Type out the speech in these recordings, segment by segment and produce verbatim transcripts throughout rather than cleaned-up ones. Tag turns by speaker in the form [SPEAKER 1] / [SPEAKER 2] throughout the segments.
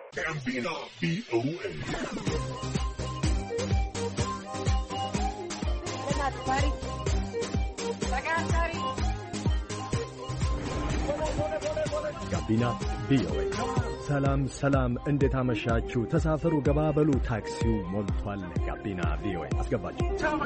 [SPEAKER 1] ጋቢና ቪኦኤ ጋቢና ቪኦኤ። ሰላም ሰላም፣ እንዴት አመሻችሁ? ተሳፈሩ፣ ገባበሉ፣ ታክሲው ሞልቷል። ጋቢና ቪኦኤ አስገባችሁ።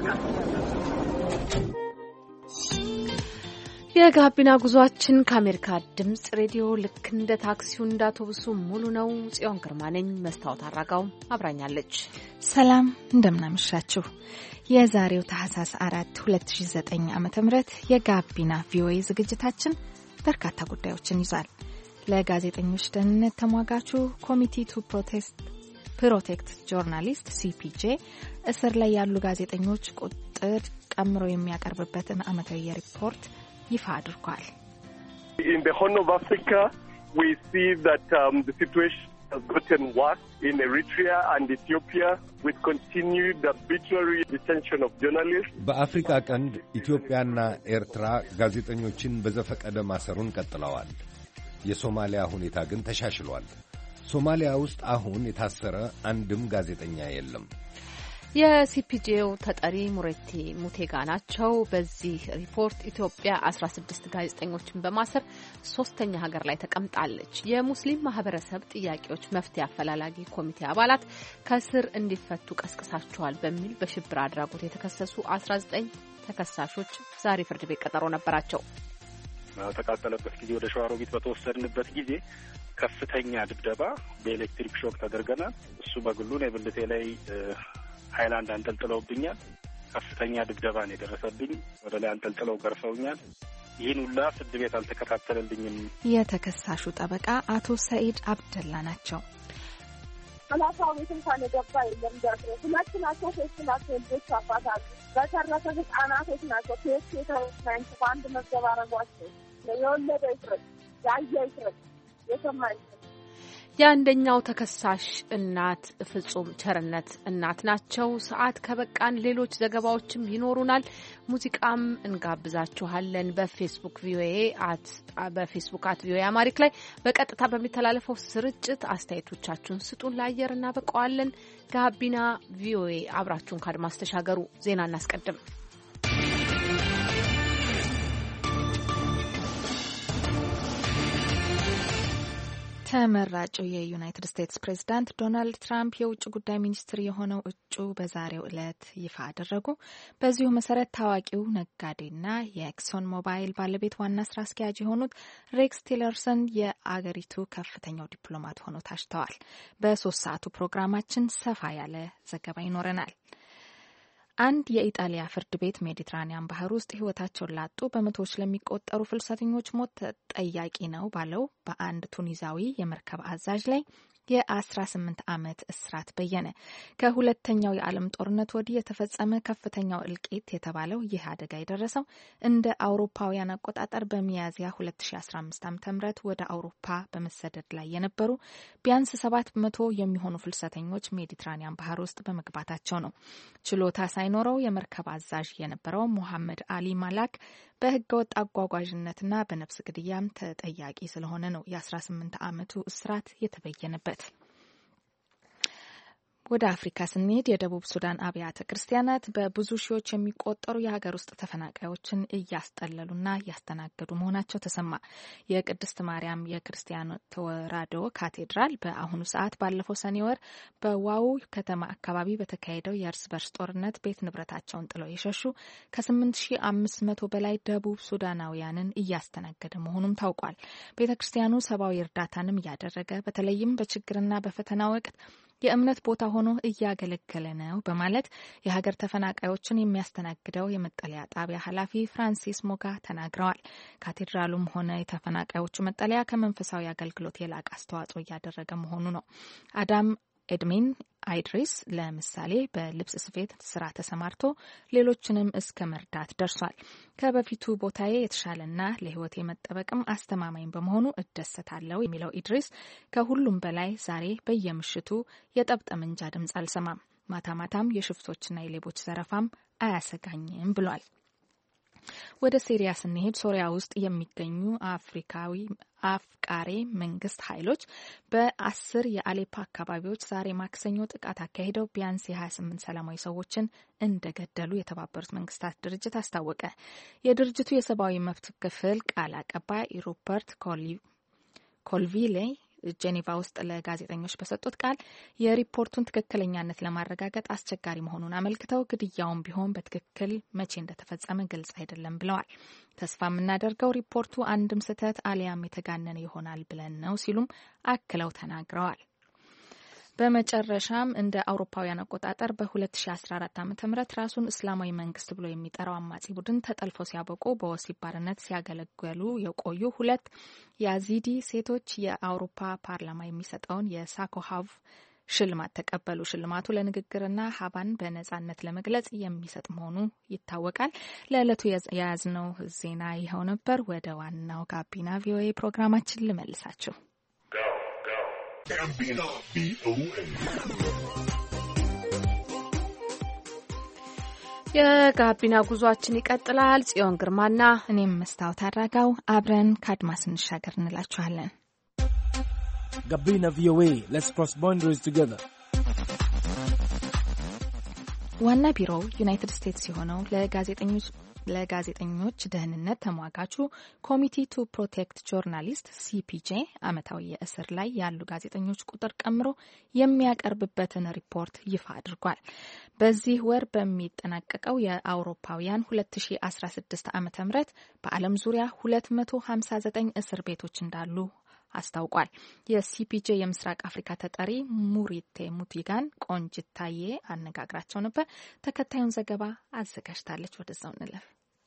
[SPEAKER 2] የጋቢና ጉዟችን ከአሜሪካ ድምጽ ሬዲዮ ልክ እንደ ታክሲው እንደ አውቶቡሱ ሙሉ ነው። ጽዮን ግርማ ነኝ። መስታወት አራጋው አብራኛለች።
[SPEAKER 3] ሰላም እንደምናመሻችሁ። የዛሬው ታህሳስ አራት ሁለት ሺህ ዘጠኝ ዓመተ ምህረት የጋቢና ቪኦኤ ዝግጅታችን በርካታ ጉዳዮችን ይዟል። ለጋዜጠኞች ደህንነት ተሟጋቹ ኮሚቲ ቱ ፕሮቴስት ፕሮቴክት ጆርናሊስት ሲፒጄ እስር ላይ ያሉ ጋዜጠኞች ቁጥር ቀምሮ የሚያቀርብበትን ዓመታዊ ሪፖርት ይፋ አድርጓል።
[SPEAKER 4] In the Horn of Africa, we see that um, the situation has gotten worse in Eritrea and Ethiopia with continued arbitrary detention of journalists.
[SPEAKER 5] በአፍሪካ ቀንድ ኢትዮጵያና ኤርትራ ጋዜጠኞችን በዘፈቀደ ማሰሩን ቀጥለዋል። የሶማሊያ ሁኔታ ግን ተሻሽሏል። ሶማሊያ ውስጥ አሁን የታሰረ አንድም ጋዜጠኛ የለም።
[SPEAKER 2] የሲፒጄው ተጠሪ ሙሬቲ ሙቴጋ ናቸው። በዚህ ሪፖርት ኢትዮጵያ አስራ ስድስት ጋዜጠኞችን በማሰር ሶስተኛ ሀገር ላይ ተቀምጣለች። የሙስሊም ማህበረሰብ ጥያቄዎች መፍትሄ አፈላላጊ ኮሚቴ አባላት ከስር እንዲፈቱ ቀስቅሳቸዋል በሚል በሽብር አድራጎት የተከሰሱ አስራ ዘጠኝ ተከሳሾች ዛሬ ፍርድ ቤት ቀጠሮ ነበራቸው።
[SPEAKER 6] ተቃጠለበት ጊዜ ወደ ሸዋሮቢት በተወሰድንበት ጊዜ ከፍተኛ ድብደባ በኤሌክትሪክ ሾክ ተደርገናል። እሱ በግሉ ነው የብልቴ ላይ ሃይላንድ አንጠልጥለውብኛል። ከፍተኛ ድብደባ ነው የደረሰብኝ። ወደ ላይ አንጠልጥለው ገርፈውኛል። ይህን ሁላ ፍርድ ቤት አልተከታተለልኝም።
[SPEAKER 3] የተከሳሹ ጠበቃ አቶ ሰኢድ አብደላ ናቸው።
[SPEAKER 7] ሰላሳው ቤት እንኳን የገባ የለም። ደርሶ ሁለት ናቸው ሶስት ናቸው ልጆች አባታሉ። በተረፈ ህጻናቶች ናቸው። ቴስት የተወሰነ በአንድ መዝገብ አረጓቸው። የወለደ ይፍረድ፣ ያየ ይፍረድ፣ የሰማ ይፍረድ።
[SPEAKER 2] የአንደኛው ተከሳሽ እናት ፍጹም ቸርነት እናት ናቸው። ሰዓት ከበቃን ሌሎች ዘገባዎችም ይኖሩናል። ሙዚቃም እንጋብዛችኋለን። በፌስቡክ ቪኦኤ አት በፌስቡክ አት ቪኦኤ አማሪክ ላይ በቀጥታ በሚተላለፈው ስርጭት አስተያየቶቻችሁን ስጡን፣ ለአየር እናበቀዋለን። ጋቢና ቪኦኤ አብራችሁን ካድማስ ተሻገሩ። ዜና እናስቀድም።
[SPEAKER 3] ተመራጩ የዩናይትድ ስቴትስ ፕሬዝዳንት ዶናልድ ትራምፕ የውጭ ጉዳይ ሚኒስትር የሆነው እጩ በዛሬው ዕለት ይፋ አደረጉ። በዚሁ መሰረት ታዋቂው ነጋዴና የኤክሶን ሞባይል ባለቤት ዋና ስራ አስኪያጅ የሆኑት ሬክስ ቲለርሰን የአገሪቱ ከፍተኛው ዲፕሎማት ሆነው ታጭተዋል። በሶስት ሰዓቱ ፕሮግራማችን ሰፋ ያለ ዘገባ ይኖረናል። አንድ የኢጣሊያ ፍርድ ቤት ሜዲትራኒያን ባህር ውስጥ ሕይወታቸውን ላጡ በመቶዎች ለሚቆጠሩ ፍልሰተኞች ሞት ተጠያቂ ነው ባለው በአንድ ቱኒዛዊ የመርከብ አዛዥ ላይ የአስራ ስምንት ዓመት እስራት በየነ። ከሁለተኛው የዓለም ጦርነት ወዲህ የተፈጸመ ከፍተኛው እልቂት የተባለው ይህ አደጋ የደረሰው እንደ አውሮፓውያን አቆጣጠር በሚያዝያ ሁለት ሺህ አስራ አምስት ዓመተ ምህረት ወደ አውሮፓ በመሰደድ ላይ የነበሩ ቢያንስ ሰባት መቶ የሚሆኑ ፍልሰተኞች ሜዲትራኒያን ባህር ውስጥ በመግባታቸው ነው። ችሎታ ሳይኖረው የመርከብ አዛዥ የነበረው ሞሐመድ አሊ ማላክ በህገወጥ አጓጓዥነትና በነፍስ ግድያም ተጠያቂ ስለሆነ ነው የአስራ ስምንት ዓመቱ እስራት የተበየነበት። ወደ አፍሪካ ስንሄድ የደቡብ ሱዳን አብያተ ክርስቲያናት በብዙ ሺዎች የሚቆጠሩ የሀገር ውስጥ ተፈናቃዮችን እያስጠለሉና እያስተናገዱ መሆናቸው ተሰማ። የቅድስት ማርያም የክርስቲያን ተራድኦ ካቴድራል በአሁኑ ሰዓት ባለፈው ሰኔ ወር በዋው ከተማ አካባቢ በተካሄደው የእርስ በርስ ጦርነት ቤት ንብረታቸውን ጥለው የሸሹ ከስምንት ሺህ አምስት መቶ በላይ ደቡብ ሱዳናውያንን እያስተናገደ መሆኑም ታውቋል። ቤተ ክርስቲያኑ ሰብአዊ እርዳታንም እያደረገ በተለይም በችግርና በፈተና ወቅት የእምነት ቦታ ሆኖ እያገለገለ ነው በማለት የሀገር ተፈናቃዮችን የሚያስተናግደው የመጠለያ ጣቢያ ኃላፊ ፍራንሲስ ሞጋ ተናግረዋል። ካቴድራሉም ሆነ የተፈናቃዮቹ መጠለያ ከመንፈሳዊ አገልግሎት የላቀ አስተዋጽኦ እያደረገ መሆኑ ነው። አዳም ኤድሚን አይድሪስ ለምሳሌ በልብስ ስፌት ስራ ተሰማርቶ ሌሎችንም እስከ መርዳት ደርሷል። ከበፊቱ ቦታዬ የተሻለና ለሕይወት የመጠበቅም አስተማማኝ በመሆኑ እደሰታለሁ የሚለው ኢድሪስ ከሁሉም በላይ ዛሬ በየምሽቱ የጠብጠመንጃ ድምፅ አልሰማም፣ ማታ ማታም የሽፍቶችና የሌቦች ዘረፋም አያሰጋኝም ብሏል። ወደ ሲሪያ ስንሄድ ሶሪያ ውስጥ የሚገኙ አፍሪካዊ አፍቃሪ መንግስት ኃይሎች በአስር የአሌፓ አካባቢዎች ዛሬ ማክሰኞ ጥቃት አካሂደው ቢያንስ የሀያ ስምንት ሰላማዊ ሰዎችን እንደገደሉ የተባበሩት መንግስታት ድርጅት አስታወቀ። የድርጅቱ የሰብአዊ መብት ክፍል ቃል አቀባይ ሩፐርት ኮልቪሌ ጄኔቫ ውስጥ ለጋዜጠኞች በሰጡት ቃል የሪፖርቱን ትክክለኛነት ለማረጋገጥ አስቸጋሪ መሆኑን አመልክተው ግድያውም ቢሆን በትክክል መቼ እንደተፈጸመ ግልጽ አይደለም ብለዋል። ተስፋ የምናደርገው ሪፖርቱ አንድም ስህተት አሊያም የተጋነነ ይሆናል ብለን ነው ሲሉም አክለው ተናግረዋል። በመጨረሻም እንደ አውሮፓውያን አቆጣጠር በ2014 ዓ.ም ራሱን እስላማዊ መንግስት ብሎ የሚጠራው አማጺ ቡድን ተጠልፈው ሲያበቁ በወሲብ ባርነት ሲያገለግሉ የቆዩ ሁለት ያዚዲ ሴቶች የአውሮፓ ፓርላማ የሚሰጠውን የሳኮሃቭ ሽልማት ተቀበሉ። ሽልማቱ ለንግግርና ሀባን በነጻነት ለመግለጽ የሚሰጥ መሆኑ ይታወቃል። ለዕለቱ የያዝነው ዜና ይኸው ነበር። ወደ ዋናው ጋቢና ቪኦኤ ፕሮግራማችን ልመልሳችሁ።
[SPEAKER 2] የጋቢና ጉዟችን ይቀጥላል። ጽዮን ግርማና
[SPEAKER 3] እኔም መስታወት አድራጋው አብረን ከአድማስ እንሻገር እንላችኋለን።
[SPEAKER 8] ጋቢና ቪኦኤ ሌትስ ክሮስ ባውንደሪስ ቱጌዘር።
[SPEAKER 3] ዋና ቢሮው ዩናይትድ ስቴትስ የሆነው ለጋዜጠኞች ለጋዜጠኞች ደህንነት ተሟጋቹ ኮሚቲ ቱ ፕሮቴክት ጆርናሊስት ሲፒጄ ዓመታዊ የእስር ላይ ያሉ ጋዜጠኞች ቁጥር ቀምሮ የሚያቀርብበትን ሪፖርት ይፋ አድርጓል። በዚህ ወር በሚጠናቀቀው የአውሮፓውያን ሁለት ሺ አስራ ስድስት ዓመተ ምህረት በዓለም ዙሪያ ሁለት መቶ ሀምሳ ዘጠኝ እስር ቤቶች እንዳሉ አስታውቋል። የሲፒጄ የምስራቅ አፍሪካ ተጠሪ ሙሪቴ ሙቲጋን ቆንጅታዬ አነጋግራቸው ነበር። ተከታዩን ዘገባ አዘጋጅታለች። ወደዛው እንለፍ።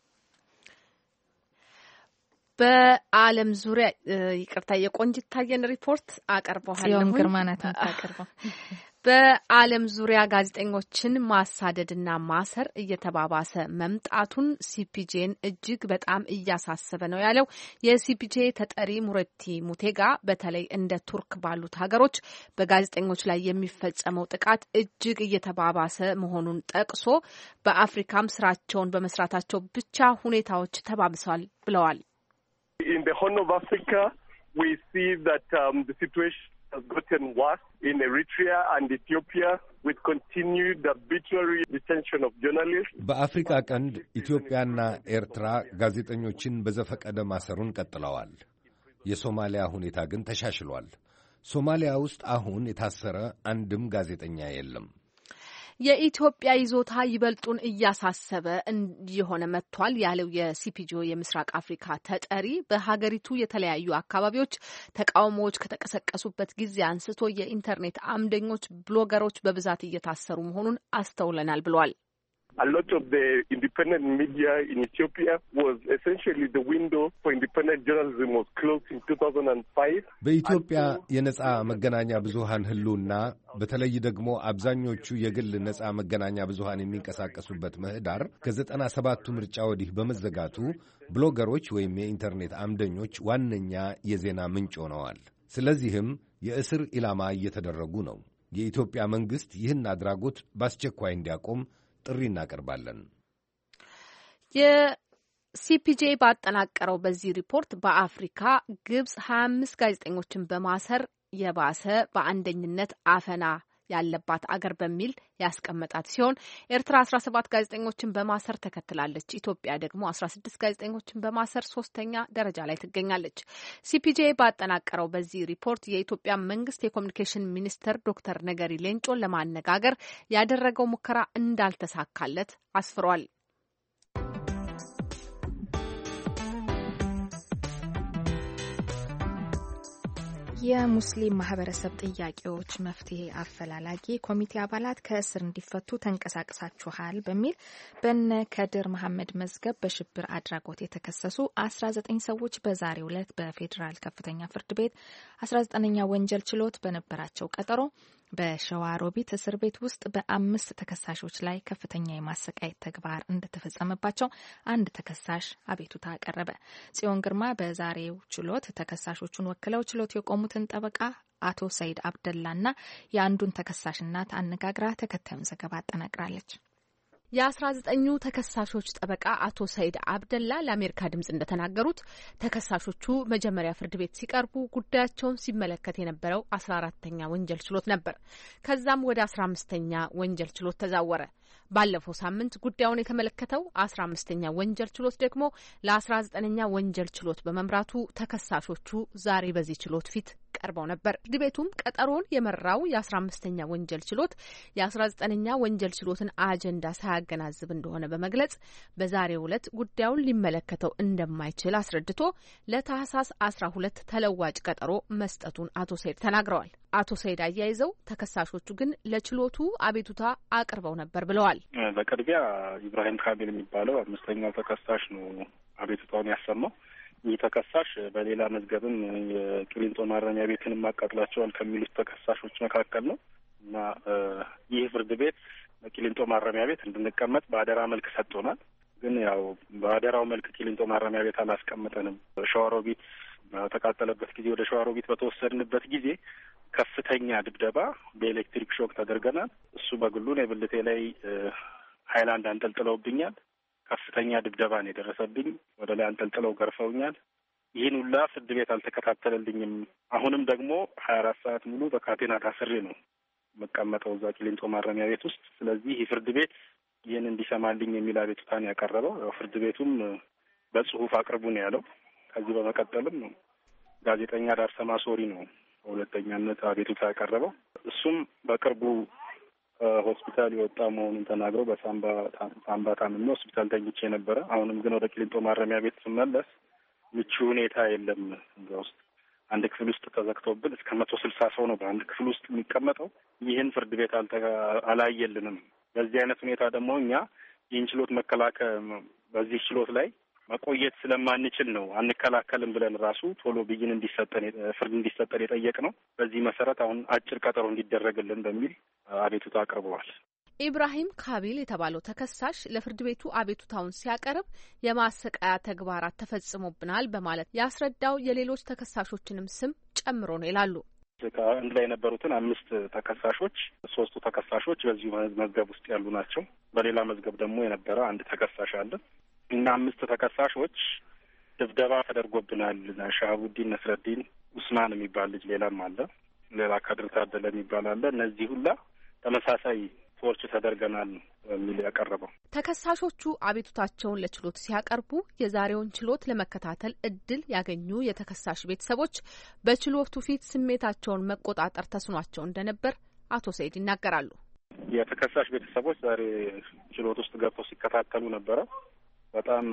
[SPEAKER 2] በዓለም ዙሪያ ይቅርታ የቆንጅታዬን ሪፖርት አቀርበዋለሁ።
[SPEAKER 3] ጽዮን ግርማ ናት የምታቀርበው።
[SPEAKER 2] በዓለም ዙሪያ ጋዜጠኞችን ማሳደድና ማሰር እየተባባሰ መምጣቱን ሲፒጄን እጅግ በጣም እያሳሰበ ነው ያለው የሲፒጄ ተጠሪ ሙረቲ ሙቴጋ በተለይ እንደ ቱርክ ባሉት ሀገሮች በጋዜጠኞች ላይ የሚፈጸመው ጥቃት እጅግ እየተባባሰ መሆኑን ጠቅሶ በአፍሪካም ስራቸውን በመስራታቸው ብቻ ሁኔታዎች ተባብሰዋል ብለዋል።
[SPEAKER 4] In the Horn of Africa, we see that um, the situation has gotten worse in Eritrea and Ethiopia with continued arbitrary detention of journalists.
[SPEAKER 5] በአፍሪካ ቀንድ ኢትዮጵያና ኤርትራ ጋዜጠኞችን በዘፈቀደ ማሰሩን ቀጥለዋል። የሶማሊያ ሁኔታ ግን ተሻሽሏል። ሶማሊያ ውስጥ አሁን የታሰረ አንድም ጋዜጠኛ የለም።
[SPEAKER 2] የኢትዮጵያ ይዞታ ይበልጡን እያሳሰበ እየሆነ መጥቷል ያለው የሲፒጄ የምስራቅ አፍሪካ ተጠሪ በሀገሪቱ የተለያዩ አካባቢዎች ተቃውሞዎች ከተቀሰቀሱበት ጊዜ አንስቶ የኢንተርኔት አምደኞች፣ ብሎገሮች በብዛት እየታሰሩ መሆኑን አስተውለናል ብሏል።
[SPEAKER 4] A lot of the independent media in Ethiopia was essentially the window for independent journalism was closed in two thousand five.
[SPEAKER 5] በኢትዮጵያ የነጻ መገናኛ ብዙሃን ህልውና በተለይ ደግሞ አብዛኞቹ የግል ነጻ መገናኛ ብዙሃን የሚንቀሳቀሱበት ምህዳር ከዘጠና ሰባቱ ምርጫ ወዲህ በመዘጋቱ ብሎገሮች ወይም የኢንተርኔት አምደኞች ዋነኛ የዜና ምንጭ ሆነዋል። ስለዚህም የእስር ኢላማ እየተደረጉ ነው። የኢትዮጵያ መንግስት ይህን አድራጎት በአስቸኳይ እንዲያቆም ጥሪ እናቀርባለን።
[SPEAKER 2] የሲፒጄ ባጠናቀረው በዚህ ሪፖርት በአፍሪካ ግብጽ ሀያ አምስት ጋዜጠኞችን በማሰር የባሰ በአንደኝነት አፈና ያለባት አገር በሚል ያስቀመጣት ሲሆን ኤርትራ አስራ ሰባት ጋዜጠኞችን በማሰር ተከትላለች። ኢትዮጵያ ደግሞ አስራ ስድስት ጋዜጠኞችን በማሰር ሶስተኛ ደረጃ ላይ ትገኛለች። ሲፒጄ ባጠናቀረው በዚህ ሪፖርት የኢትዮጵያ መንግስት የኮሚኒኬሽን ሚኒስተር ዶክተር ነገሪ ሌንጮን ለማነጋገር ያደረገው ሙከራ እንዳልተሳካለት አስፍሯል።
[SPEAKER 3] የሙስሊም ማህበረሰብ ጥያቄዎች መፍትሄ አፈላላጊ ኮሚቴ አባላት ከእስር እንዲፈቱ ተንቀሳቅሳችኋል በሚል በነ ከድር መሐመድ መዝገብ በሽብር አድራጎት የተከሰሱ አስራ ዘጠኝ ሰዎች በዛሬው ዕለት በፌዴራል ከፍተኛ ፍርድ ቤት አስራ ዘጠነኛ ወንጀል ችሎት በነበራቸው ቀጠሮ በሸዋሮቢት እስር ቤት ውስጥ በአምስት ተከሳሾች ላይ ከፍተኛ የማሰቃየት ተግባር እንደተፈጸመባቸው አንድ ተከሳሽ አቤቱታ አቀረበ። ጽዮን ግርማ በዛሬው ችሎት ተከሳሾቹን ወክለው ችሎት የቆሙትን ጠበቃ አቶ ሰይድ አብደላና የአንዱን ተከሳሽ እናት አነጋግራ ተከታዩን ዘገባ አጠናቅራለች።
[SPEAKER 2] የአስራ ዘጠኙ ተከሳሾች ጠበቃ አቶ ሰይድ አብደላ ለአሜሪካ ድምጽ እንደተናገሩት ተከሳሾቹ መጀመሪያ ፍርድ ቤት ሲቀርቡ ጉዳያቸውን ሲመለከት የነበረው አስራ አራተኛ ወንጀል ችሎት ነበር። ከዛም ወደ አስራ አምስተኛ ወንጀል ችሎት ተዛወረ። ባለፈው ሳምንት ጉዳዩን የተመለከተው አስራ አምስተኛ ወንጀል ችሎት ደግሞ ለአስራ ዘጠነኛ ወንጀል ችሎት በመምራቱ ተከሳሾቹ ዛሬ በዚህ ችሎት ፊት ቀርበው ነበር። ፍርድ ቤቱም ቀጠሮውን የመራው የአስራ አምስተኛ ወንጀል ችሎት የአስራ ዘጠነኛ ወንጀል ችሎትን አጀንዳ ሳያገናዝብ እንደሆነ በመግለጽ በዛሬው ዕለት ጉዳዩን ሊመለከተው እንደማይችል አስረድቶ ለታህሳስ አስራ ሁለት ተለዋጭ ቀጠሮ መስጠቱን አቶ ሰይድ ተናግረዋል። አቶ ሰይድ አያይዘው ተከሳሾቹ ግን ለችሎቱ አቤቱታ አቅርበው ነበር ብለዋል።
[SPEAKER 6] በቅድሚያ ኢብራሂም ካቢል የሚባለው አምስተኛው ተከሳሽ ነው አቤቱታውን ያሰማው። ይህ ተከሳሽ በሌላ መዝገብም የቂሊንጦ ማረሚያ ቤትን ማቃጥላቸዋል ከሚሉት ተከሳሾች መካከል ነው እና ይህ ፍርድ ቤት በቂሊንጦ ማረሚያ ቤት እንድንቀመጥ በአደራ መልክ ሰጥቶናል። ግን ያው በአደራው መልክ ቂሊንጦ ማረሚያ ቤት አላስቀምጠንም። ሸዋሮቢት በተቃጠለበት ጊዜ ወደ ሸዋሮቢት በተወሰድንበት ጊዜ ከፍተኛ ድብደባ በኤሌክትሪክ ሾክ ተደርገናል። እሱ በግሉ ነው ብልቴ ላይ ሀይላንድ አንጠልጥለውብኛል። ከፍተኛ ድብደባ ነው የደረሰብኝ። ወደ ላይ አንጠልጥለው ገርፈውኛል። ይህን ሁላ ፍርድ ቤት አልተከታተለልኝም። አሁንም ደግሞ ሀያ አራት ሰዓት ሙሉ በካቴና ታስሬ ነው መቀመጠው እዛ ቂሊንጦ ማረሚያ ቤት ውስጥ። ስለዚህ ይህ ፍርድ ቤት ይህን እንዲሰማልኝ የሚል አቤቱታን ያቀረበው ያው ፍርድ ቤቱም በጽሁፍ አቅርቡ ነው ያለው። ከዚህ በመቀጠልም ጋዜጠኛ ዳርሰማ ሶሪ ነው በሁለተኛነት አቤቱታ ያቀረበው። እሱም በቅርቡ ሆስፒታል የወጣ መሆኑን ተናግረው በሳምባ ሳምባ ታምሜ ሆስፒታል ተኝቼ ነበረ። አሁንም ግን ወደ ቂሊንጦ ማረሚያ ቤት ስመለስ ምቹ ሁኔታ የለም። እዛ ውስጥ አንድ ክፍል ውስጥ ተዘግቶብን እስከ መቶ ስልሳ ሰው ነው በአንድ ክፍል ውስጥ የሚቀመጠው። ይህን ፍርድ ቤት አላየልንም። በዚህ አይነት ሁኔታ ደግሞ እኛ ይህን ችሎት መከላከል በዚህ ችሎት ላይ መቆየት ስለማንችል ነው አንከላከልም ብለን ራሱ ቶሎ ብይን እንዲሰጠን ፍርድ እንዲሰጠን የጠየቅ ነው። በዚህ መሰረት አሁን አጭር ቀጠሮ እንዲደረግልን በሚል አቤቱታ አቅርበዋል።
[SPEAKER 2] ኢብራሂም ካቢል የተባለው ተከሳሽ ለፍርድ ቤቱ አቤቱታውን ሲያቀርብ የማሰቃያ ተግባራት ተፈጽሞብናል በማለት ያስረዳው የሌሎች ተከሳሾችንም ስም ጨምሮ ነው ይላሉ።
[SPEAKER 6] አንድ ላይ የነበሩትን አምስት ተከሳሾች ሶስቱ ተከሳሾች በዚሁ መዝገብ ውስጥ ያሉ ናቸው። በሌላ መዝገብ ደግሞ የነበረ አንድ ተከሳሽ አለ እና አምስት ተከሳሾች ድብደባ ተደርጎብናል። ሻሃቡዲን ነስረዲን፣ ኡስማን የሚባል ልጅ ሌላም አለ፣ ሌላ ካድር ታደለ የሚባል አለ። እነዚህ ሁላ ተመሳሳይ ቶርች ተደርገናል የሚል ያቀረበው
[SPEAKER 2] ተከሳሾቹ አቤቱታቸውን ለችሎት ሲያቀርቡ የዛሬውን ችሎት ለመከታተል እድል ያገኙ የተከሳሽ ቤተሰቦች በችሎቱ ፊት ስሜታቸውን መቆጣጠር ተስኗቸው እንደነበር አቶ ሰይድ ይናገራሉ።
[SPEAKER 6] የተከሳሽ ቤተሰቦች ዛሬ ችሎት ውስጥ ገብተው ሲከታተሉ ነበረ። በጣም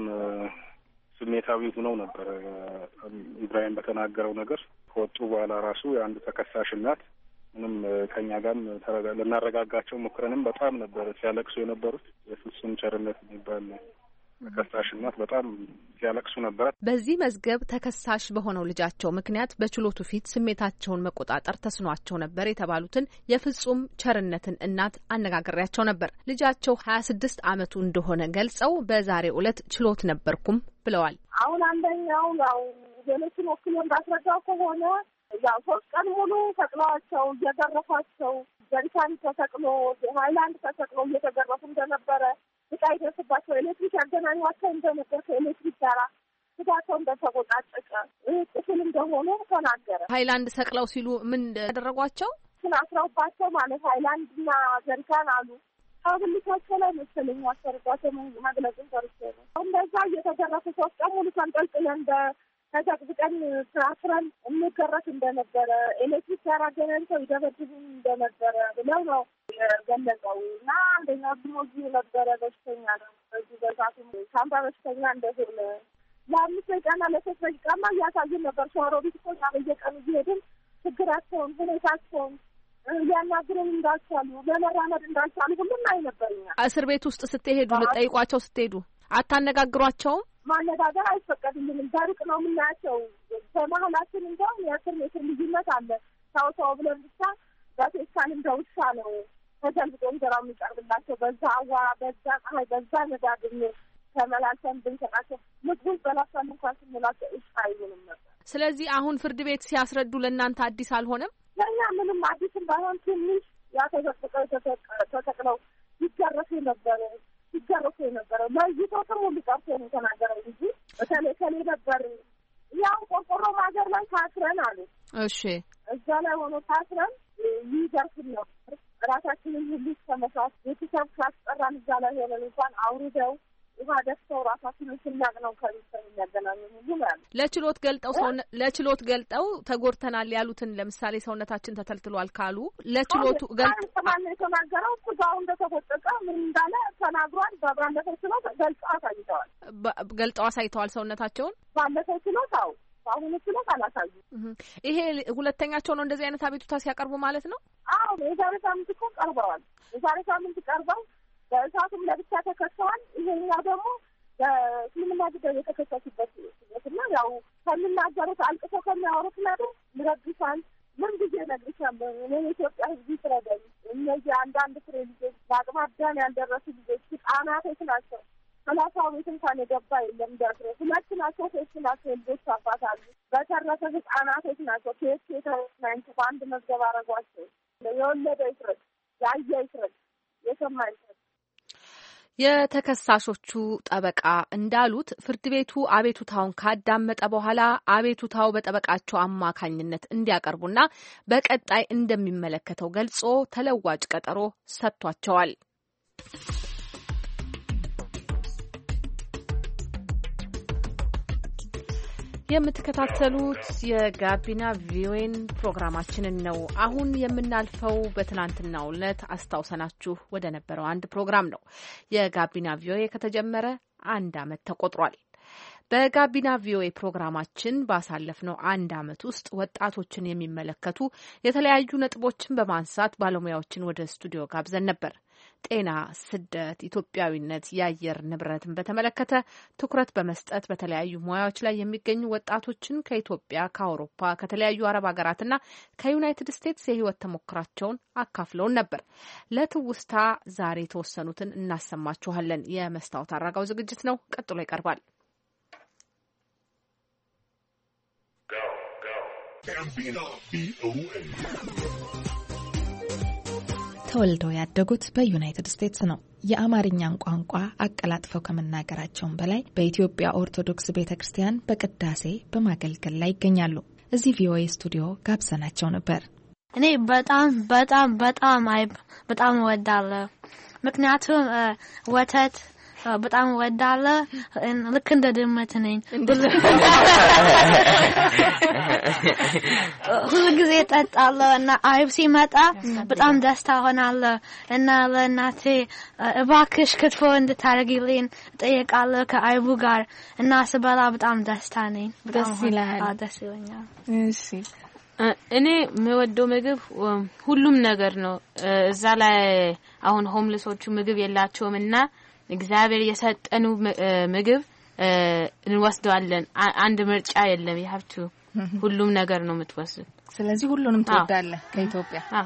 [SPEAKER 6] ስሜታዊ ሆነው ነበረ። ኢብራሂም በተናገረው ነገር ከወጡ በኋላ ራሱ የአንድ ተከሳሽ እናት ምንም ከኛ ጋርም ልናረጋጋቸው ሞክረንም በጣም ነበር ሲያለቅሱ የነበሩት። የፍጹም ቸርነት የሚባል ተከሳሽ እናት በጣም ሲያለቅሱ ነበር።
[SPEAKER 2] በዚህ መዝገብ ተከሳሽ በሆነው ልጃቸው ምክንያት በችሎቱ ፊት ስሜታቸውን መቆጣጠር ተስኗቸው ነበር የተባሉትን የፍጹም ቸርነትን እናት አነጋግሬያቸው ነበር። ልጃቸው ሀያ ስድስት አመቱ እንደሆነ ገልጸው በዛሬው ዕለት ችሎት ነበርኩም ብለዋል።
[SPEAKER 7] አሁን አንደኛው ያው ሌሎችን ወክሎ እንዳስረዳው ከሆነ ያው ሶስት ቀን ሙሉ ሰቅለዋቸው እየገረፏቸው ጀሪካን ተሰቅሎ ሃይላንድ ተሰቅሎ እየተገረፉ እንደነበረ ስቃይ ይደርስባቸው ኤሌክትሪክ ያገናኟቸው እንደነበር ከኤሌክትሪክ ጋራ ስጋቸው እንደተቆጣጨቀ ጥፍል እንደሆኑ ተናገረ።
[SPEAKER 2] ሃይላንድ ሰቅለው ሲሉ ምን ያደረጓቸው?
[SPEAKER 7] ስናስረውባቸው ማለት ሃይላንድና ጀሪካን አሉ አብልታቸው ላይ መሰለኝ አሰርጓቸው መግለጽን ፈርቼ ነው። እንደዛ እየተገረፉ ሶስት ቀን ሙሉ ተንጠልጥለን እንደ ተዘቅዝቀን ስራስረን እንገረፍ እንደነበረ ኤሌክትሪክ ያራገናቸው ይደበድቡን እንደነበረ ብለው ነው የገለጸው። እና አንደኛው ደግሞ እዚሁ ነበረ በሽተኛ ነው። በዚህ በዛቱ ሳምባ በሽተኛ እንደሆነ ለአምስት ደቂቃና ለሶስት ደቂቃማ እያሳየን ነበር። ሸዋሮቢት እኮ እኛ በየቀኑ እየሄድን ችግራቸውን ሁኔታቸውን ሊያናግሩን እንዳልቻሉ ለመራመድ እንዳልቻሉ ሁሉም አይ ነበርኛ።
[SPEAKER 2] እስር ቤት ውስጥ ስትሄዱ ልጠይቋቸው ስትሄዱ አታነጋግሯቸውም?
[SPEAKER 7] ማነጋገር አይፈቀድልንም። ዳርቅ ነው የምናያቸው። በመሀላችን እንኳን የአስር ሜትር ልዩነት አለ። ሰው ሰው ብለን ብቻ በፌስታል እንደ ውሻ ነው ተገልብጦ እንጀራ የሚቀርብላቸው። በዛ አዋራ፣ በዛ ፀሐይ፣ በዛ ነዳግም ተመላልሰን ብንሰጣቸው ምግቡን በላሳን እንኳን ስንላቸው እሺ አይሉንም ነበር።
[SPEAKER 2] ስለዚህ አሁን ፍርድ ቤት ሲያስረዱ ለእናንተ አዲስ አልሆነም?
[SPEAKER 7] ለእኛ ምንም አዲስም ባይሆን ትንሽ ያተዘቅቀው ተሰቅለው ይገረፉ ነበረ። ሲናገረው የነበረው ለይቶ ተሙ ሊቀርቶ ነው ተናገረው እንጂ በተለይ ከሌ ነበር ያው ቆርቆሮ ማገር ላይ ታስረን አሉ። እሺ እዛ ላይ ሆኖ ታስረን ይዘርፍ ነው ራሳችንን ሁሉ ተመሳስ ቤተሰብ ካስጠራን እዛ ላይ ሆነን እንኳን አውርደው ውሃ ደፍተው ራሳችንን ስናቅ ነው ከቤተሰብ የሚያገናኙ ሁሉ ማለት
[SPEAKER 2] ለችሎት ገልጠው ሰው ለችሎት ገልጠው ተጎድተናል ያሉትን ለምሳሌ ሰውነታችን ተተልትሏል ካሉ ለችሎቱ ገልጠው
[SPEAKER 7] ተማን የተናገረው ስጋው እንደተቆጠቀ ምን እንዳለ ተናግሯል። ባለፈው ችሎት ገልጠው አሳይተዋል
[SPEAKER 2] ገልጠው አሳይተዋል ሰውነታቸውን ባለፈው
[SPEAKER 7] ችሎት አው አሁን ችሎት አላሳዩ።
[SPEAKER 2] ይሄ ሁለተኛቸው ነው እንደዚህ አይነት አቤቱታ ሲያቀርቡ ማለት ነው።
[SPEAKER 7] አዎ የዛሬ ሳምንት እኮ ቀርበዋል። የዛሬ ሳምንት ቀርበው በእሳቱም ለብቻ ተከሰዋል። ይሄኛው ደግሞ በስልምና ጉዳይ የተከሰሱበት እና ያው ከሚናገሩት አልቅሶ ከሚያወሩት ነገር ምረግሳል ምን ጊዜ ነግርሻል እኔ የኢትዮጵያ ሕዝብ ይፍረደኝ። እነዚህ አንዳንድ ፍሬ ልጆች በአቅመ አዳም ያልደረሱ ልጆች ሕጻናቶች ናቸው። ሰላሳ ቤት እንኳን የገባ የለም ደፍሮ ሁለት ናቸው ሶስት ናቸው ልጆች አባት አሉ። በተረፈ ሕጻናቶች ናቸው። ኬስ የተናንተ በአንድ መዝገብ አረጓቸው። የወለደ ይፍረድ፣ ያየ ይፍረድ፣ የሰማ ይፍረድ።
[SPEAKER 2] የተከሳሾቹ ጠበቃ እንዳሉት ፍርድ ቤቱ አቤቱታውን ካዳመጠ በኋላ አቤቱታው በጠበቃቸው አማካኝነት እንዲያቀርቡና በቀጣይ እንደሚመለከተው ገልጾ ተለዋጭ ቀጠሮ ሰጥቷቸዋል። የምትከታተሉት የጋቢና ቪኦኤን ፕሮግራማችንን ነው። አሁን የምናልፈው በትናንትናው ዕለት አስታውሰናችሁ ወደ ነበረው አንድ ፕሮግራም ነው። የጋቢና ቪኦኤ ከተጀመረ አንድ ዓመት ተቆጥሯል። በጋቢና ቪኦኤ ፕሮግራማችን ባሳለፍነው አንድ ዓመት ውስጥ ወጣቶችን የሚመለከቱ የተለያዩ ነጥቦችን በማንሳት ባለሙያዎችን ወደ ስቱዲዮ ጋብዘን ነበር። ጤና፣ ስደት፣ ኢትዮጵያዊነት፣ የአየር ንብረትን በተመለከተ ትኩረት በመስጠት በተለያዩ ሙያዎች ላይ የሚገኙ ወጣቶችን ከኢትዮጵያ፣ ከአውሮፓ፣ ከተለያዩ አረብ ሀገራትና ከዩናይትድ ስቴትስ የህይወት ተሞክራቸውን አካፍለውን ነበር። ለትውስታ ዛሬ የተወሰኑትን እናሰማችኋለን። የመስታወት አራጋው ዝግጅት ነው፣ ቀጥሎ ይቀርባል።
[SPEAKER 3] ተወልደው ያደጉት በዩናይትድ ስቴትስ ነው። የአማርኛን ቋንቋ አቀላጥፈው ከመናገራቸውም በላይ በኢትዮጵያ ኦርቶዶክስ ቤተክርስቲያን በቅዳሴ በማገልገል ላይ ይገኛሉ። እዚህ ቪኦኤ ስቱዲዮ ጋብዘናቸው ነበር።
[SPEAKER 9] እኔ በጣም በጣም በጣም አይ በጣም እወዳለሁ። ምክንያቱም ወተት በጣም እወዳለሁ። ልክ እንደ ድመት ነኝ። ሁሉ ጊዜ እጠጣለሁ እና አይብ ሲመጣ በጣም ደስታ ሆናለሁ እና ለእናቴ እባክሽ ክትፎ እንድታደርጊልኝ እጠይቃለሁ ከአይቡ ጋር እና ስበላ በጣም ደስታ ነኝ።
[SPEAKER 2] ደስ ይላል።
[SPEAKER 9] ደስ ይለኛል።
[SPEAKER 2] እሺ እኔ የምወደው ምግብ ሁሉም ነገር ነው። እዛ ላይ አሁን ሆምለሶቹ ምግብ የላቸውም እና እግዚአብሔር የሰጠኑ ምግብ እንወስደዋለን። አንድ ምርጫ የለም። ይሀብቱ ሁሉም ነገር ነው የምትወስድ።
[SPEAKER 3] ስለዚህ ሁሉንም ትወዳለህ ከኢትዮጵያ?
[SPEAKER 9] አዎ።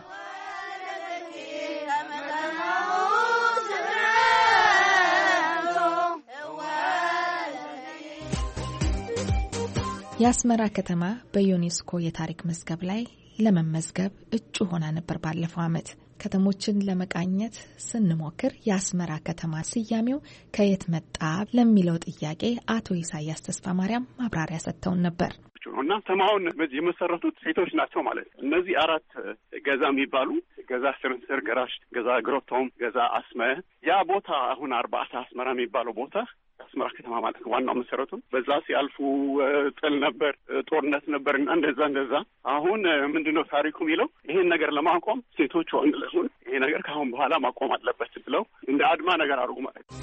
[SPEAKER 3] የአስመራ ከተማ በዩኔስኮ የታሪክ መዝገብ ላይ ለመመዝገብ እጩ ሆና ነበር ባለፈው ዓመት። ከተሞችን ለመቃኘት ስንሞክር የአስመራ ከተማ ስያሜው ከየት መጣ ለሚለው ጥያቄ አቶ ኢሳያስ ተስፋ ማርያም ማብራሪያ ሰጥተውን ነበር።
[SPEAKER 10] እና ከተማውን በዚህ የመሰረቱት ሴቶች ናቸው ማለት ነው። እነዚህ አራት ገዛ የሚባሉ ገዛ ስርንስር፣ ገራሽ፣ ገዛ ግሮቶም፣ ገዛ አስመ ያ ቦታ አሁን አርባዕተ አስመራ የሚባለው ቦታ አስመራ ከተማ ማለት ነው። ዋናው መሰረቱ በዛ ሲያልፉ ጥል ነበር፣ ጦርነት ነበር እና እንደዛ እንደዛ አሁን ምንድነው ታሪኩ የሚለው ይሄን ነገር ለማቆም ሴቶቹ አንድ ላይ ሆነው ይሄ ነገር ከአሁን በኋላ ማቆም አለበት ብለው እንደ አድማ ነገር አድርጉ ማለት ነው።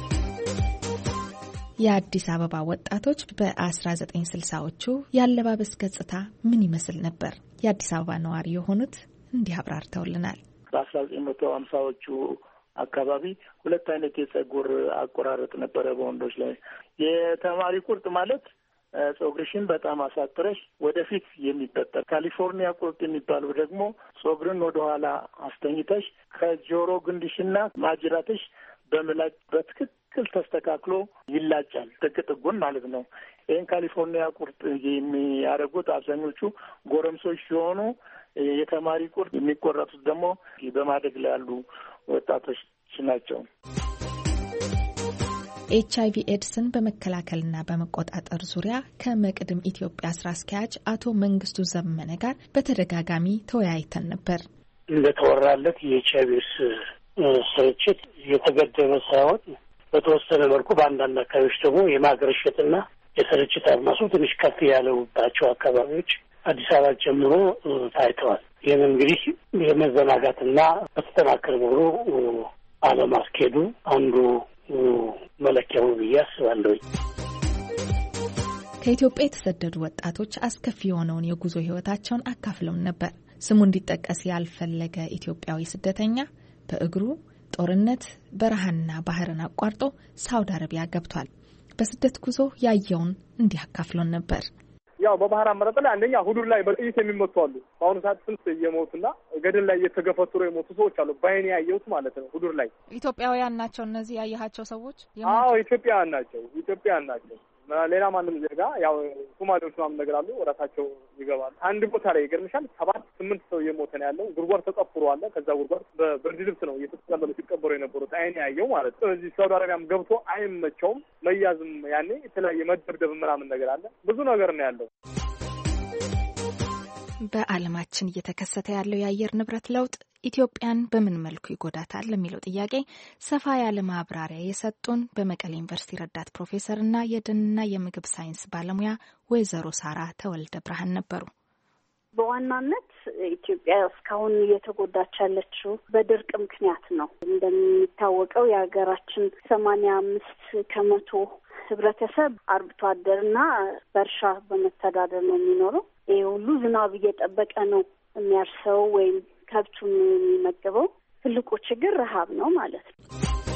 [SPEAKER 3] የአዲስ አበባ ወጣቶች በአስራ ዘጠኝ ስልሳዎቹ ያለባበስ ገጽታ ምን ይመስል ነበር? የአዲስ አበባ ነዋሪ የሆኑት እንዲህ አብራርተውልናል።
[SPEAKER 11] በአስራ ዘጠኝ መቶ ሀምሳዎቹ አካባቢ ሁለት አይነት የጸጉር አቆራረጥ ነበረ በወንዶች ላይ። የተማሪ ቁርጥ ማለት ጸጉርሽን በጣም አሳጥረሽ ወደፊት የሚበጠር፣ ካሊፎርኒያ ቁርጥ የሚባለው ደግሞ ጸጉርን ወደኋላ አስተኝተሽ ከጆሮ ግንድሽና ማጅራትሽ በምላጭ በትክክል ተስተካክሎ ይላጫል፣ ጥግ ጥጉን ማለት ነው። ይህን ካሊፎርኒያ ቁርጥ የሚያደርጉት አብዛኞቹ ጎረምሶች ሲሆኑ የተማሪ ቁርጥ የሚቆረጡት ደግሞ በማደግ ላይ ያሉ ወጣቶች ናቸው።
[SPEAKER 3] ኤችአይቪ ኤድስን በመከላከልና በመቆጣጠር ዙሪያ ከመቅድም ኢትዮጵያ ስራ አስኪያጅ አቶ መንግስቱ ዘመነ ጋር በተደጋጋሚ ተወያይተን ነበር።
[SPEAKER 12] እንደተወራለት የኤችአይቪ ኤድስ ስርጭት የተገደበ ሳይሆን በተወሰነ መልኩ በአንዳንድ አካባቢዎች ደግሞ የማገረሸትና የስርጭት አድማሱ ትንሽ ከፍ ያለባቸው አካባቢዎች አዲስ አበባ ጀምሮ ታይተዋል። ይህን እንግዲህ የመዘናጋትና በተጠናከረ ብሎ አለማስኬዱ አንዱ መለኪያው ብዬ አስባለሁ።
[SPEAKER 3] ከኢትዮጵያ የተሰደዱ ወጣቶች አስከፊ የሆነውን የጉዞ ህይወታቸውን አካፍለውን ነበር። ስሙ እንዲጠቀስ ያልፈለገ ኢትዮጵያዊ ስደተኛ በእግሩ ጦርነት፣ በረሃና ባህርን አቋርጦ ሳውዲ አረቢያ ገብቷል። በስደት ጉዞ ያየውን እንዲህ አካፍሎን ነበር።
[SPEAKER 13] ያው በባህር አመራጥ ላይ አንደኛ ሁዱር ላይ በጥይት የሚመቱ አሉ። በአሁኑ ሰዓት ስንት እየሞቱና ገደል ላይ እየተገፈተሩ የሞቱ ሰዎች አሉ። ባይኔ ያየሁት ማለት ነው። ሁዱር ላይ
[SPEAKER 3] ኢትዮጵያውያን ናቸው እነዚህ ያያቸው ሰዎች?
[SPEAKER 13] አዎ ኢትዮጵያውያን ናቸው። ኢትዮጵያውያን ናቸው። ሌላ ማንም ዜጋ ያው ሶማሌዎች ምናምን ነገር አሉ። ወራታቸው ይገባል። አንድ ቦታ ላይ ይገርምሻል ሰባት ስምንት ሰው እየሞተ ነው ያለው። ጉርጓር ተቀፍሮ አለ። ከዛ ጉርጓር በብርድ ልብስ ነው እየተቀበሉ ሲቀበሩ የነበሩት። አይኔ ያየው ማለት ነው። እዚህ ሳውዲ አረቢያም ገብቶ አይመቸውም መያዝም ያኔ የተለያየ መደብደብ ምናምን ነገር አለ። ብዙ ነገር ነው ያለው።
[SPEAKER 3] በዓለማችን እየተከሰተ ያለው የአየር ንብረት ለውጥ ኢትዮጵያን በምን መልኩ ይጎዳታል ለሚለው ጥያቄ ሰፋ ያለ ማብራሪያ የሰጡን በመቀሌ ዩኒቨርሲቲ ረዳት ፕሮፌሰርና የደንና የምግብ ሳይንስ ባለሙያ ወይዘሮ ሳራ ተወልደ ብርሃን ነበሩ።
[SPEAKER 14] በዋናነት ኢትዮጵያ እስካሁን እየተጎዳች ያለችው በድርቅ ምክንያት ነው። እንደሚታወቀው የሀገራችን ሰማንያ አምስት ከመቶ ህብረተሰብ አርብቶ አደርና በእርሻ በመተዳደር ነው የሚኖረው። ይሄ ሁሉ ዝናብ እየጠበቀ ነው የሚያርሰው ወይም ከብቱን የሚመገበው። ትልቁ ችግር ረሃብ ነው ማለት ነው።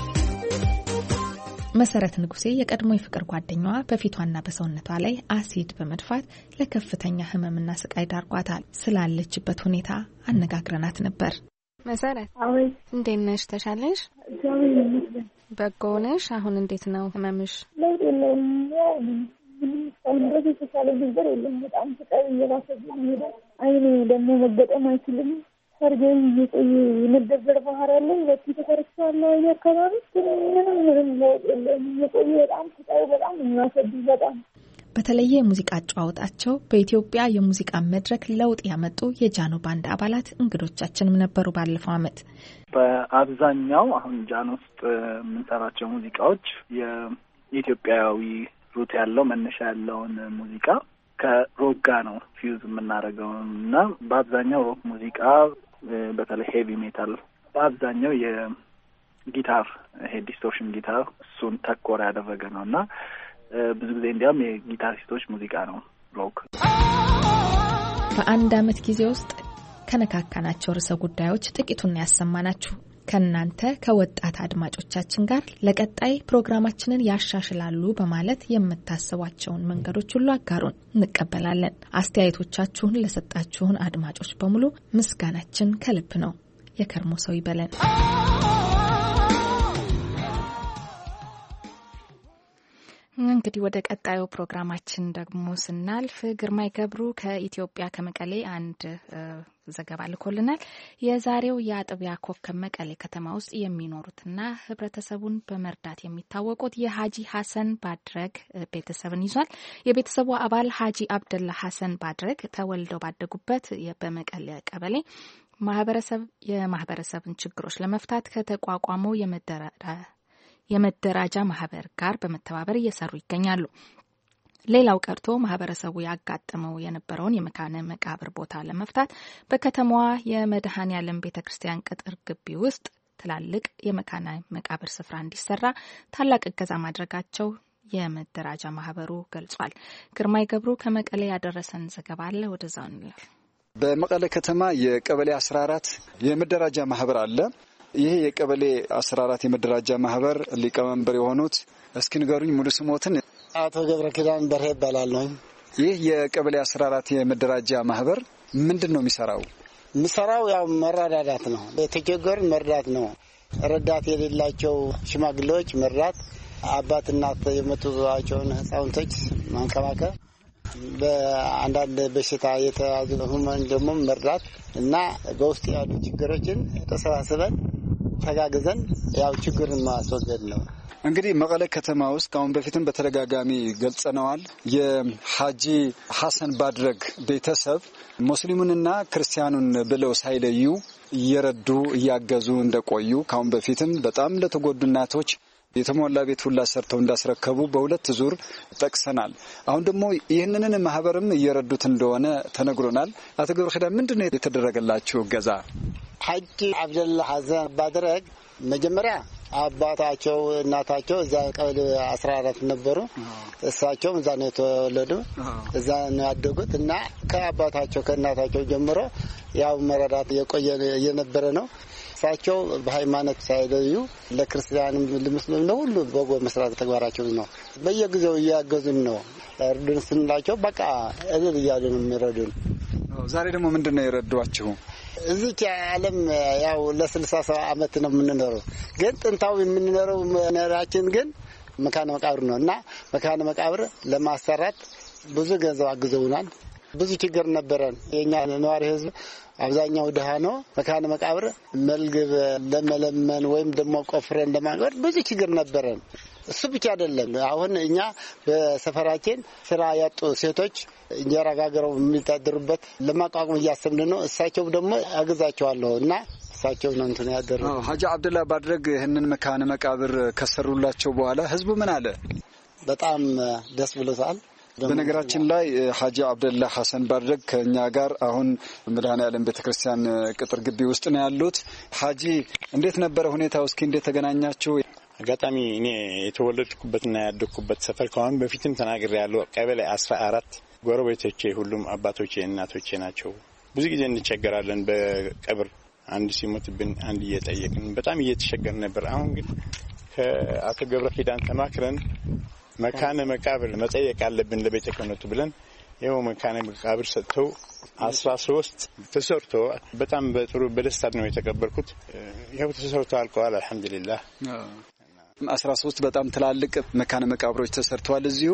[SPEAKER 3] መሰረት ንጉሴ የቀድሞ የፍቅር ጓደኛዋ በፊቷና በሰውነቷ ላይ አሲድ በመድፋት ለከፍተኛ ህመምና ስቃይ ዳርጓታል። ስላለችበት ሁኔታ አነጋግረናት ነበር። መሰረት
[SPEAKER 15] አይ
[SPEAKER 3] እንዴት ነሽ? ተሻለሽ?
[SPEAKER 15] እግዚአብሔር ይመስገን።
[SPEAKER 3] በጎ ነሽ? አሁን እንዴት ነው ህመምሽ?
[SPEAKER 15] ለውጥ የለውም። ያው ምንም እንደዚህ የተሻለ ነገር የለም። በጣም ስቃይ እየባሰብኝ ሄደ። አይኔ ደግሞ መገጠም አይችልም። ሰርገኝ እየቆየ የመደበር ባህር ያለ ሁለት ተከርቻለሁ። አየር ከባቢ ምንም ምንም ለውጥ የለም። እየቆየ በጣም ስቃይ በጣም የሚያሰብኝ በጣም
[SPEAKER 3] በተለየ የሙዚቃ አጨዋወታቸው በኢትዮጵያ የሙዚቃ መድረክ ለውጥ ያመጡ የጃኖ ባንድ አባላት እንግዶቻችንም ነበሩ። ባለፈው አመት
[SPEAKER 16] በአብዛኛው አሁን ጃኖ ውስጥ የምንሰራቸው ሙዚቃዎች የኢትዮጵያዊ ሩት ያለው መነሻ ያለውን ሙዚቃ ከሮክ ጋር ነው ፊውዝ የምናደርገው እና በአብዛኛው ሮክ ሙዚቃ በተለይ ሄቪ ሜታል በአብዛኛው የጊታር ይሄ ዲስቶርሽን ጊታር እሱን ተኮር ያደረገ ነው እና ብዙ ጊዜ እንዲያውም የጊታሪስቶች ሙዚቃ ነው ሮክ።
[SPEAKER 3] በአንድ አመት ጊዜ ውስጥ ከነካካናቸው ርዕሰ ጉዳዮች ጥቂቱን ያሰማናችሁ። ከናንተ ከወጣት አድማጮቻችን ጋር ለቀጣይ ፕሮግራማችንን ያሻሽላሉ በማለት የምታስቧቸውን መንገዶች ሁሉ አጋሩን፣ እንቀበላለን። አስተያየቶቻችሁን ለሰጣችሁን አድማጮች በሙሉ ምስጋናችን ከልብ ነው። የከርሞ ሰው ይበለን። እንግዲህ ወደ ቀጣዩ ፕሮግራማችን ደግሞ ስናልፍ ግርማይ ገብሩ ከኢትዮጵያ ከመቀሌ አንድ ዘገባ ልኮልናል። የዛሬው የአጥቢያ ኮከብ መቀሌ ከተማ ውስጥ የሚኖሩትና ህብረተሰቡን በመርዳት የሚታወቁት የሀጂ ሐሰን ባድረግ ቤተሰብን ይዟል። የቤተሰቡ አባል ሀጂ አብደላ ሐሰን ባድረግ ተወልደው ባደጉበት በመቀሌ ቀበሌ ማህበረሰብ የማህበረሰብን ችግሮች ለመፍታት ከተቋቋመው የመደራጃ ማህበር ጋር በመተባበር እየሰሩ ይገኛሉ። ሌላው ቀርቶ ማህበረሰቡ ያጋጠመው የነበረውን የመካነ መቃብር ቦታ ለመፍታት በከተማዋ የመድኃኔዓለም ቤተክርስቲያን ቅጥር ግቢ ውስጥ ትላልቅ የመካነ መቃብር ስፍራ እንዲሰራ ታላቅ እገዛ ማድረጋቸው የመደራጃ ማህበሩ ገልጿል። ግርማይ ገብሩ ከመቀሌ ያደረሰን ዘገባ አለ። ወደዛው እንላለን።
[SPEAKER 17] በመቀሌ ከተማ የቀበሌ አስራ አራት የመደራጃ ማህበር አለ። ይሄ የቀበሌ አስራ አራት የመደራጃ ማህበር ሊቀመንበር የሆኑት እስኪ ንገሩኝ ሙሉ ስሞትን።
[SPEAKER 18] አቶ ገብረ ኪዳን በርሄ ይባላለሁ።
[SPEAKER 17] ይህ የቀበሌ አስራ አራት የመደራጃ ማህበር ምንድን ነው የሚሰራው?
[SPEAKER 18] የሚሰራው ያው መረዳዳት ነው። የተቸገሩ መርዳት ነው። ረዳት የሌላቸው ሽማግሌዎች መርዳት፣ አባት እናት የሞቱባቸውን ህፃውንቶች ማንከባከብ፣ በአንዳንድ በሽታ የተያዙ ህሙማን ደግሞ መርዳት እና በውስጥ ያሉ ችግሮችን ተሰባስበን ተጋግዘን ያው ችግርን ማስወገድ ነው።
[SPEAKER 17] እንግዲህ መቀለ ከተማ ውስጥ ካሁን በፊትም በተደጋጋሚ ገልጸናል። የሐጂ ሐሰን ባድረግ ቤተሰብ ሙስሊሙንና ክርስቲያኑን ብለው ሳይለዩ እየረዱ እያገዙ እንደቆዩ ካሁን በፊትም በጣም ለተጎዱ እናቶች የተሟላ ቤት ሁላ ሰርተው እንዳስረከቡ በሁለት ዙር ጠቅሰናል። አሁን ደግሞ ይህንን ማህበርም እየረዱት እንደሆነ ተነግሮናል። አቶ ገብረ ኪዳን ምንድነው የተደረገላችሁ እገዛ?
[SPEAKER 18] ሐጂ አብደላ ሐሰን ባድረግ መጀመሪያ አባታቸው እናታቸው እዛ ቀበሌ አስራ አራት ነበሩ። እሳቸው እዛ ነው የተወለዱ፣ እዛ ነው ያደጉት እና ከአባታቸው ከእናታቸው ጀምሮ ያው መረዳት የቆየ የነበረ ነው። እሳቸው በሃይማኖት ሳይለዩ ለክርስቲያንም ለሙስሊም ነው ሁሉ በጎ መስራት ተግባራቸው ነው። በየጊዜው እያገዙን ነው። እርዱን ስንላቸው በቃ እልል እያሉ ነው የሚረዱን።
[SPEAKER 17] ዛሬ ደግሞ ምንድነው የረዷችሁ?
[SPEAKER 18] እዚህ ዓለም ያው ለስልሳ ዓመት ነው የምንኖረው፣ ግን ጥንታዊ የምንኖረው መኖራችን ግን መካነ መቃብር ነው እና መካነ መቃብር ለማሰራት ብዙ ገንዘብ አግዘውናል። ብዙ ችግር ነበረን። የኛ ነዋሪ ህዝብ አብዛኛው ድሃ ነው። መካነ መቃብር መልግብ ለመለመን ወይም ደግሞ ቆፍረን ለማግበር ብዙ ችግር ነበረን። እሱ ብቻ አይደለም። አሁን እኛ በሰፈራችን ስራ ያጡ ሴቶች እንጀራ ጋግረው የሚታደሩበት ለማቋቋም እያሰብን ነው። እሳቸው ደግሞ አግዛቸዋለሁ እና እሳቸው ነው እንትን ያደረጉ።
[SPEAKER 17] ሐጂ አብደላ ባድረግ ይህንን መካነ መቃብር ከሰሩላቸው በኋላ ህዝቡ ምን አለ?
[SPEAKER 18] በጣም ደስ ብሎታል።
[SPEAKER 17] በነገራችን ላይ ሐጂ አብደላ ሐሰን ባድረግ ከኛ ጋር አሁን መድኃኔዓለም ቤተክርስቲያን ቅጥር ግቢ ውስጥ ነው ያሉት። ሐጂ እንዴት ነበረ ሁኔታው? እስኪ እንዴት ተገናኛችሁ?
[SPEAKER 19] አጋጣሚ እኔ የተወለድኩበትና ያደግኩበት ሰፈር ከአሁን በፊትም ተናግሬ ያለው ቀበሌ አስራ አራት ጎረቤቶቼ ሁሉም አባቶቼ እናቶቼ ናቸው። ብዙ ጊዜ እንቸገራለን በቀብር አንድ ሲሞትብን አንድ እየጠየቅን በጣም እየተቸገርን ነበር። አሁን ግን ከአቶ ገብረ ኪዳን ተማክረን መካነ መቃብር መጠየቅ አለብን ለቤተ ክህነቱ ብለን ይኸው መካነ መቃብር ሰጥተው አስራ ሶስት ተሰርቶ በጣም በጥሩ በደስታ ነው የተቀበልኩት። ይኸው ተሰርቶ አልቀዋል። አልሐምዱሊላህ
[SPEAKER 17] አስራ ሶስት በጣም ትላልቅ መካነ መቃብሮች ተሰርተዋል። እዚሁ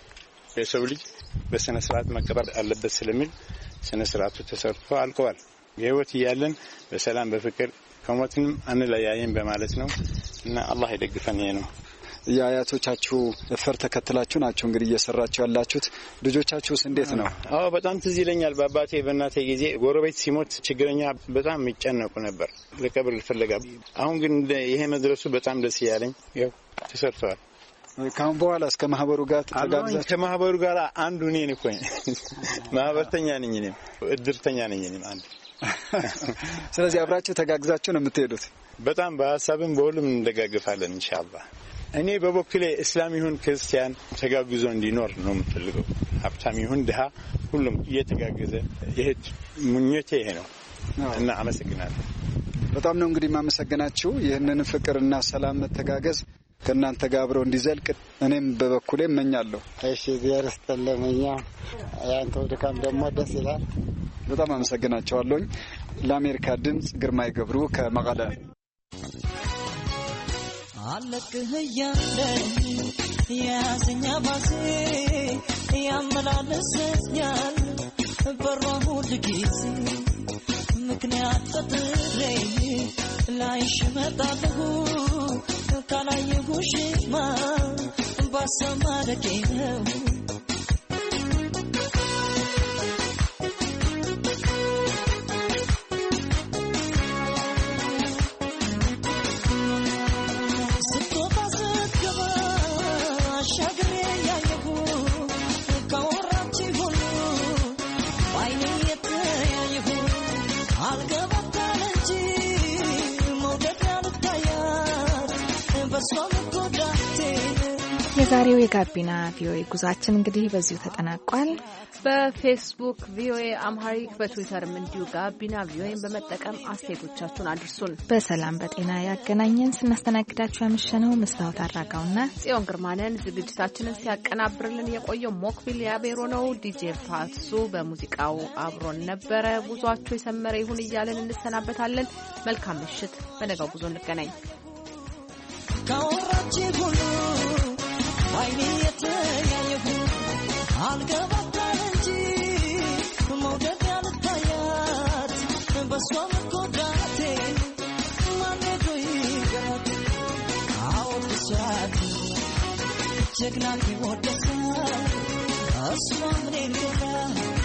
[SPEAKER 19] የሰው ልጅ በስነ ስርዓት መቀበር አለበት ስለሚል ስነ ስርዓቱ ተሰርቶ አልቀዋል። የህይወት እያለን በሰላም በፍቅር ከሞትንም አንለያየን በማለት ነው እና አላህ ይደግፈን። ይሄ ነው
[SPEAKER 17] የአያቶቻችሁ ፈር ተከትላችሁ ናችሁ እንግዲህ እየሰራችሁ ያላችሁት። ልጆቻችሁስ እንዴት ነው?
[SPEAKER 19] አዎ በጣም ትዝ ይለኛል። በአባቴ በእናቴ ጊዜ ጎረቤት ሲሞት ችግረኛ በጣም የሚጨነቁ ነበር ለቀብር ፍለጋ። አሁን ግን ይሄ መድረሱ በጣም ደስ ያለኝ ያው ተሰርቷል።
[SPEAKER 17] ካሁን በኋላ እስከ ማህበሩ ጋር ተጋግዛችሁ?
[SPEAKER 19] ከማህበሩ ጋር አንዱ እኔ ነኝ እኮ ማህበርተኛ ነኝ እኔ እድርተኛ ነኝ እኔ አንዱ።
[SPEAKER 17] ስለዚህ አብራችሁ ተጋግዛችሁ ነው የምትሄዱት?
[SPEAKER 19] በጣም በሐሳብም በሁሉም እንደጋግፋለን ኢንሻአላህ። እኔ በበኩሌ እስላም ይሁን ክርስቲያን ተጋግዞ እንዲኖር ነው የምፈልገው። ሀብታም ይሁን ድሃ ሁሉም እየተጋገዘ ይሄድ ምኞቴ ይሄ ነው እና አመሰግናለሁ።
[SPEAKER 17] በጣም ነው እንግዲህ ማመሰግናችሁ። ይህንን ፍቅርና ሰላም መተጋገዝ ከእናንተ ጋር አብረው እንዲዘልቅ እኔም በበኩሌ እመኛለሁ።
[SPEAKER 18] እሺ እግዚአብሔር ይስጥልኝ። ያንተው ድካም ደግሞ ደስ ይላል።
[SPEAKER 17] በጣም አመሰግናችኋለሁ። ለአሜሪካ ድምጽ ግርማይ ገብሩ ከመቀለ።
[SPEAKER 20] አለቅህ ያለኝ ያዘኛ ባሴ ያመላለሰኛል በሯ ሁል ጊዜ ምክንያት ፈጥሬ ላይሽ መጣለሁ ካላየሁሽማ ባሰማረቄ ነው
[SPEAKER 3] የዛሬው የጋቢና ቪኦኤ ጉዟችን እንግዲህ በዚሁ ተጠናቋል።
[SPEAKER 2] በፌስቡክ ቪኦኤ አምሃሪክ፣ በትዊተርም እንዲሁ ጋቢና ቪኦኤን በመጠቀም አስተያየቶቻችሁን አድርሱን።
[SPEAKER 3] በሰላም በጤና ያገናኘን። ስናስተናግዳችሁ ያመሸነው መስታወት አራጋውና
[SPEAKER 2] ጽዮን ግርማንን፣ ዝግጅታችንን ሲያቀናብርልን የቆየው ሞክቢል ያቤሮ ነው። ዲጄ ፋሱ በሙዚቃው አብሮን ነበረ። ጉዟችሁ የሰመረ ይሁን እያለን እንሰናበታለን። መልካም ምሽት። በነገው ጉዞ እንገናኝ።
[SPEAKER 20] ካወራች ሁሉ አይኔ የተያየሁ አልገባታል እንጂ መውደድ ያልታያት በሷ መጎዳቴ ማን ሄዶ ጀግና ይወደሳል እሷም እኔን ገላ